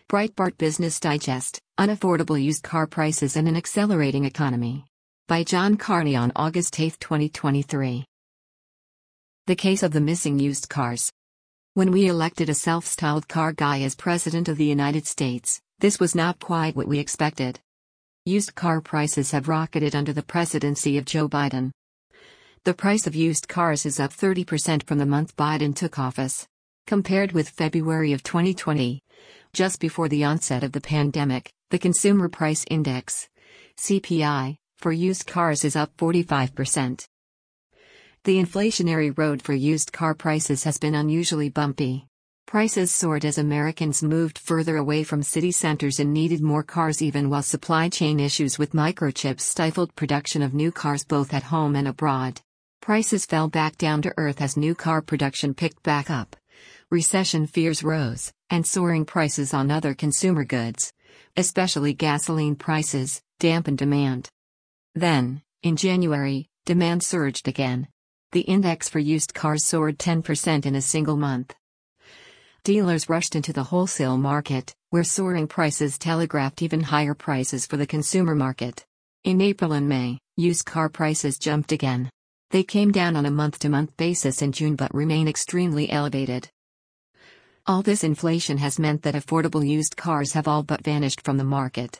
Breitbart Business Digest: Unaffordable Used Car Prices and an Accelerating Economy. By John Carney on August 8, 2023. The case of the missing used cars. When we elected a self-styled car guy as President of the United States, this was not quite what we expected. Used car prices have rocketed under the presidency of Joe Biden. The price of used cars is up 30% from the month Biden took office. Compared with February of 2020, just before the onset of the pandemic, the Consumer Price Index, CPI, for used cars is up 45%. The inflationary road for used car prices has been unusually bumpy. Prices soared as Americans moved further away from city centers and needed more cars, even while supply chain issues with microchips stifled production of new cars both at home and abroad. Prices fell back down to earth as new car production picked back up. Recession fears rose, and soaring prices on other consumer goods, especially gasoline prices, dampened demand. Then, in January, demand surged again. The index for used cars soared 10% in a single month. Dealers rushed into the wholesale market, where soaring prices telegraphed even higher prices for the consumer market. In April and May, used car prices jumped again. They came down on a month-to-month basis in June but remain extremely elevated. All this inflation has meant that affordable used cars have all but vanished from the market.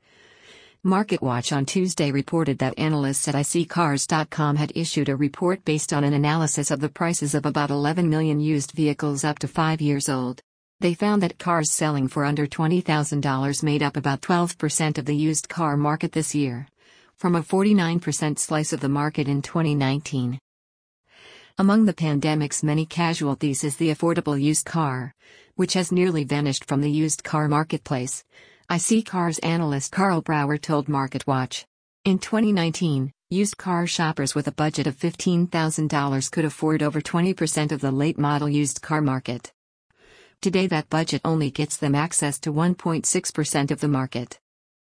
MarketWatch on Tuesday reported that analysts at iSeeCars.com had issued a report based on an analysis of the prices of about 11 million used vehicles up to 5 years old. They found that cars selling for under $20,000 made up about 12% of the used car market this year, from a 49% slice of the market in 2019. Among the pandemic's many casualties is the affordable used car, which has nearly vanished from the used car marketplace, iSeeCars analyst Carl Brower told MarketWatch. In 2019, used car shoppers with a budget of $15,000 could afford over 20% of the late-model used car market. Today that budget only gets them access to 1.6% of the market.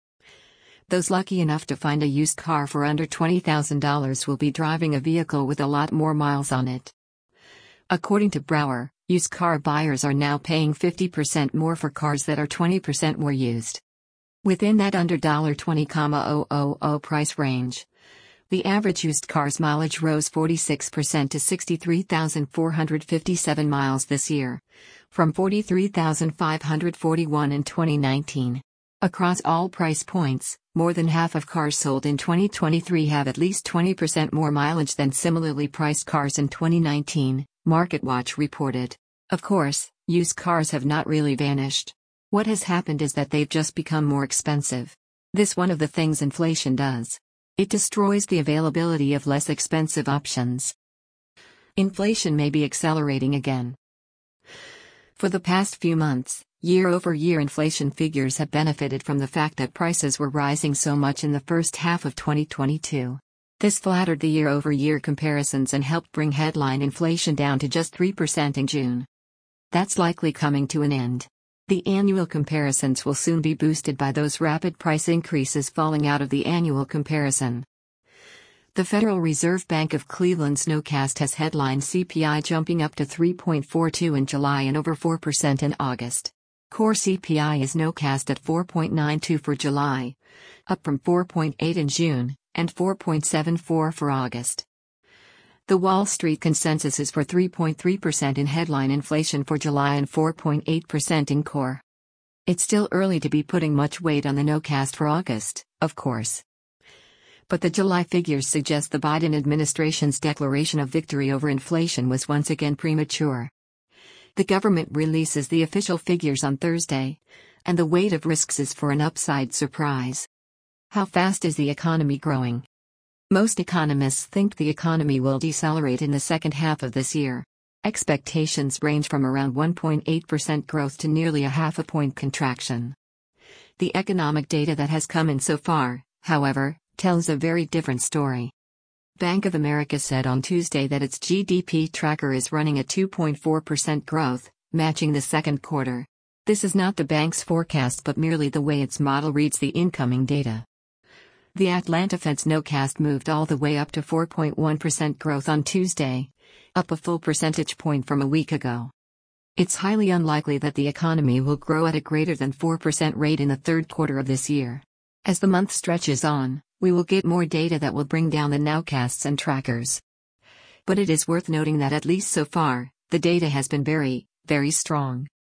Those lucky enough to find a used car for under $20,000 will be driving a vehicle with a lot more miles on it. According to Brower, used car buyers are now paying 50% more for cars that are 20% more used. Within that under $20,000 price range, the average used car's mileage rose 46% to 63,457 miles this year, from 43,541 in 2019. Across all price points, more than half of cars sold in 2023 have at least 20% more mileage than similarly priced cars in 2019, MarketWatch reported. Of course, used cars have not really vanished. What has happened is that they've just become more expensive. This one of the things inflation does. It destroys the availability of less expensive options. Inflation may be accelerating again. For the past few months, year-over-year inflation figures have benefited from the fact that prices were rising so much in the first half of 2022. This flattered the year-over-year comparisons and helped bring headline inflation down to just 3% in June. That's likely coming to an end. The annual comparisons will soon be boosted by those rapid price increases falling out of the annual comparison. The Federal Reserve Bank of Cleveland's Nowcast has headline CPI jumping up to 3.42 in July and over 4% in August. Core CPI is nowcast at 4.92 for July, up from 4.8 in June, and 4.74 for August. The Wall Street consensus is for 3.3% in headline inflation for July and 4.8% in core. It's still early to be putting much weight on the nowcast for August, of course. But the July figures suggest the Biden administration's declaration of victory over inflation was once again premature. The government releases the official figures on Thursday, and the weight of risks is for an upside surprise. How fast is the economy growing? Most economists think the economy will decelerate in the second half of this year. Expectations range from around 1.8% growth to nearly a half a point contraction. The economic data that has come in so far, however, tells a very different story. Bank of America said on Tuesday that its GDP tracker is running at 2.4% growth, matching the second quarter. This is not the bank's forecast but merely the way its model reads the incoming data. The Atlanta Fed's nowcast moved all the way up to 4.1% growth on Tuesday, up a full percentage point from a week ago. It's highly unlikely that the economy will grow at a greater than 4% rate in the third quarter of this year. As the month stretches on, we will get more data that will bring down the nowcasts and trackers. But it is worth noting that at least so far, the data has been very, very strong.